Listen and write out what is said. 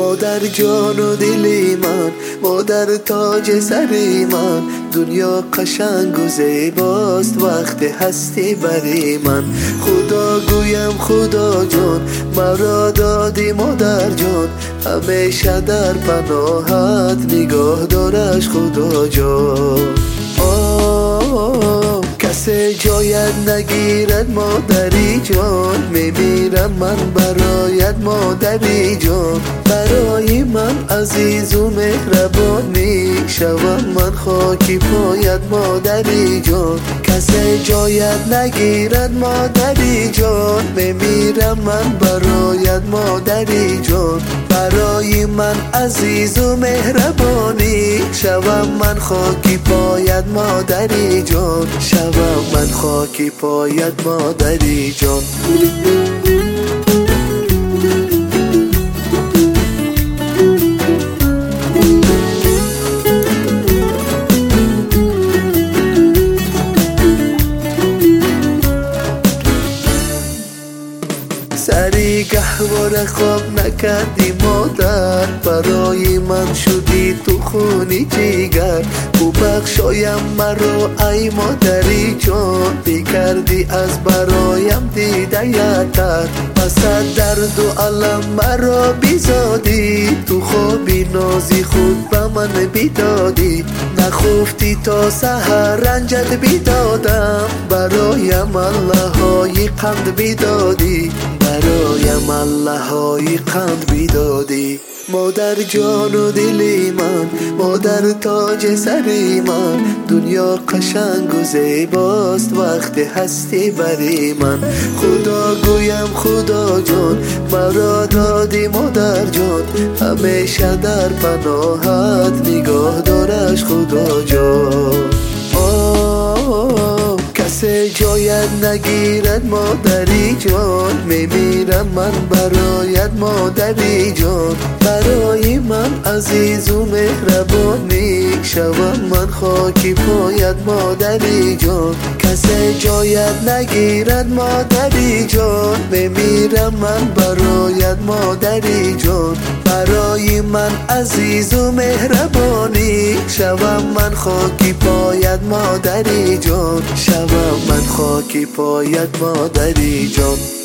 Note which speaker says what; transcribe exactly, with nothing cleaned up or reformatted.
Speaker 1: مادر جان و دلی من، مادر تاج سری من، دنیا قشنگ و زیباست وقت هستی بری من. خدا گویم خدا جان مرا دادی مادر جان، همیشه در پناهت نگاه دارش خدا جان. آه کسی جایت نگیرد مادری جان، میمیرم من برایت مادری جان. برای من عزیز و مهربانی شوم من خاکی پایت مادری جان. کسی جایت نگیرد مادری جان، میمیرم من برایت مادری جان. برای من عزیز و مهربانی شوم من خاکی پایت مادری جان، شوم من خاکی پایت مادری جان. سری گهواره خواب نکردی مادر، برای من شدی تو خونی جیگر. او بخشایم مرا ای مادری جان، بی کردی از برایم دیده یتر. پس درد و علم مرا بیزادی، تو خوابی نازی خود به من بیدادی. نخفتی تا سحر رنجت بیدادم، برایم الله های قند بیدادی، برایم الله های قند بیدادی. مادر جان و دلی من، مادر تاج سری من، دنیا قشنگ و زیباست وقت هستی بری من. خدا گویم خدا جان مرا دادی مادر جان، همیشه در پناهت نگاه دارش خدا جان. آه کسی جایت نگیرد مادری جان، میمیرم من برایت مادری جان. برای من عزیز و مهربانی شوم من خاکی پایت مادری جان. کسی جایت نگیرد مادری جان، میمیرم من برایت مادری جان. برای من عزیز و مهربانی شوم من خاکی پایت مادری جان، شوم من خاکی پایت مادری جان.